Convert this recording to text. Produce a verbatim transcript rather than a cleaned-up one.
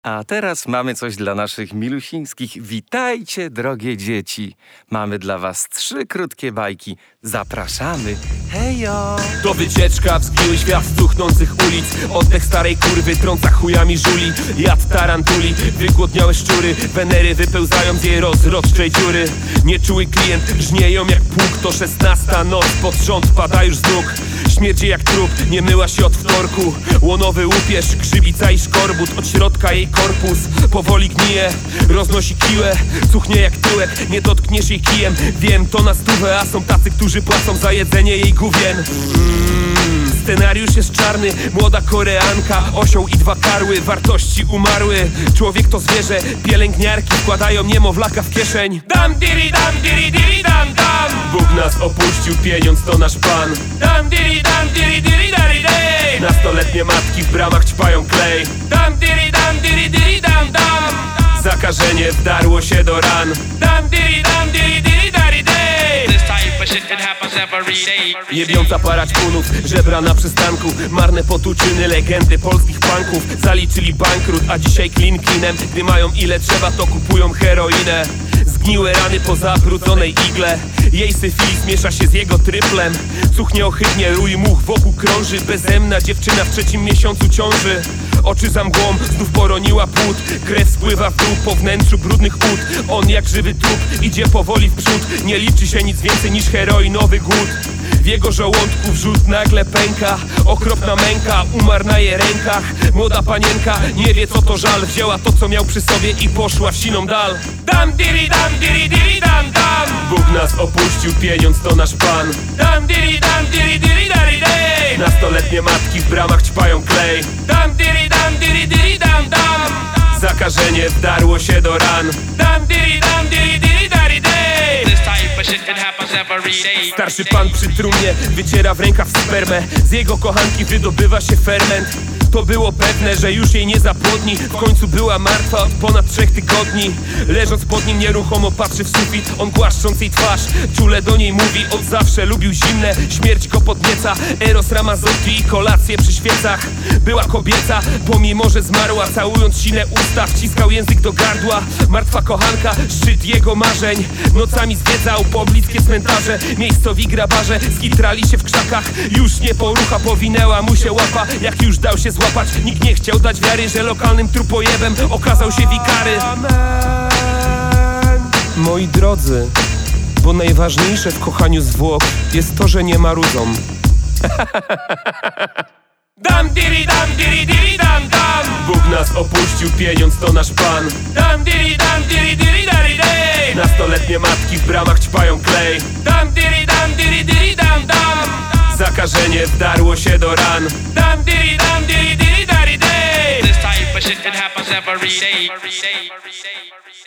A teraz mamy coś dla naszych milusińskich. Witajcie, drogie dzieci. Mamy dla was trzy krótkie bajki. Zapraszamy. Hejo! To wycieczka w zgniły świat cuchnących ulic. Oddech starej kurwy trąca chujami żuli. Jad tarantuli, wygłodniałe szczury. Wenery wypełzają z jej rozrodczej dziury. Nieczuły klient żnieją jak pług. To szesnasta noc, pod rząd pada już z nóg. Śmierdzi jak trup, nie myła się od wtorku. Łonowy łupież, grzybica i szkorbut. Od środka jej korpus powoli gnije. Roznosi kiłę, cuchnie jak tyłek. Nie dotkniesz jej kijem, wiem to na stówę. A są tacy, którzy płacą za jedzenie jej gówien. mm, Scenariusz jest czarny, młoda Koreanka. Osioł i dwa karły, wartości umarły. Człowiek to zwierzę, pielęgniarki wkładają niemowlaka w kieszeń. Dam diri dam diri diri dam dam. Bóg nas opuścił, pieniądz to nasz pan. Dam diri dam diri diri dari dej. Nastoletnie matki w bramach ćpają klej. Dam diri dam diri diri dam dam. Zakażenie wdarło się do ran. Dam diri dam diri diri dari dej. This type of shit that happens every day. Jebiąca para ćpunów, żebra na przystanku. Marne potuczyny, legendy polskich punków. Zaliczyli bankrut, a dzisiaj clean cleanem. Gdy mają ile trzeba, to kupują heroinę. Zgniłe rany po zabrudzonej igle. Jej syfilis miesza się z jego tryplem. Cuchnie ohydnie, rój much wokół krąży. Bezemna dziewczyna w trzecim miesiącu ciąży. Oczy za mgłą, znów poroniła płód. Krew spływa w dół po wnętrzu brudnych ud. On jak żywy trup idzie powoli w przód. Nie liczy się nic więcej niż heroinowy głód. W jego żołądku wrzód nagle pęka. Okropna męka, umarł na jej rękach. Młoda panienka nie wie co to żal. Wzięła to co miał przy sobie i poszła w siną dal. Dam diri dam diri diri dam dam. Bóg nas opuścił, pieniądz to nasz pan. Dam diri dam diri diri dari dej. Nastoletnie matki w bramach ćpają klej. Dam diri dam diri diri dam dam. Zakażenie wdarło się do ran. Dam diri dam diri diri dari dej. This type of shit that happens every day. Starszy pan przy trumnie wyciera w rękaw spermę. Z jego kochanki wydobywa się ferment. To było pewne, że już jej nie zapłodni. W końcu była martwa od ponad trzech tygodni. Leżąc pod nim nieruchomo patrzy w sufit. On głaszcząc jej twarz, czule do niej mówi. Od zawsze lubił zimne, śmierć go podnieca. Eros Ramazzotti i kolacje przy świecach. Była kobieca, pomimo że zmarła. Całując sine usta, wciskał język do gardła. Martwa kochanka, szczyt jego marzeń. Nocami zwiedzał pobliskie cmentarze. Miejscowi grabarze skitrali się w krzakach. Już nie porucha, powinęła mu się łapa. Jak już dał się złapać, nikt nie chciał dać wiary, że lokalnym trupojebem okazał się wikary. Moi drodzy, bo najważniejsze w kochaniu zwłok jest to, że nie marudzą. Dam diri dam diri diri dam dam. Bóg nas opuścił, pieniądz to nasz pan. Dam diri dam diri diri dari dej. Nastoletnie matki w bramach ćpają klej. Dam diri dam diri diri dam dam. Zakażenie wdarło się do ran. Dam diri dam diri diri dari dej. This type of shit that happens every day.